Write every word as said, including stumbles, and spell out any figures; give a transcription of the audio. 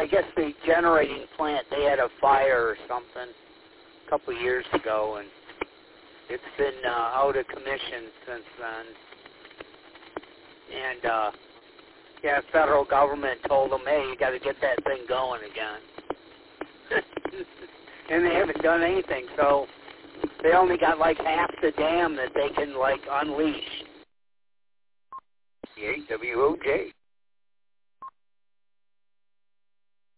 guess the generating plant, they had a fire or something a couple of years ago, and it's been uh, out of commission since then. And, uh, yeah, federal government told them, hey, you got to get that thing going again. And they haven't done anything, so they only got like half the dam that they can, like, unleash. C H W O J.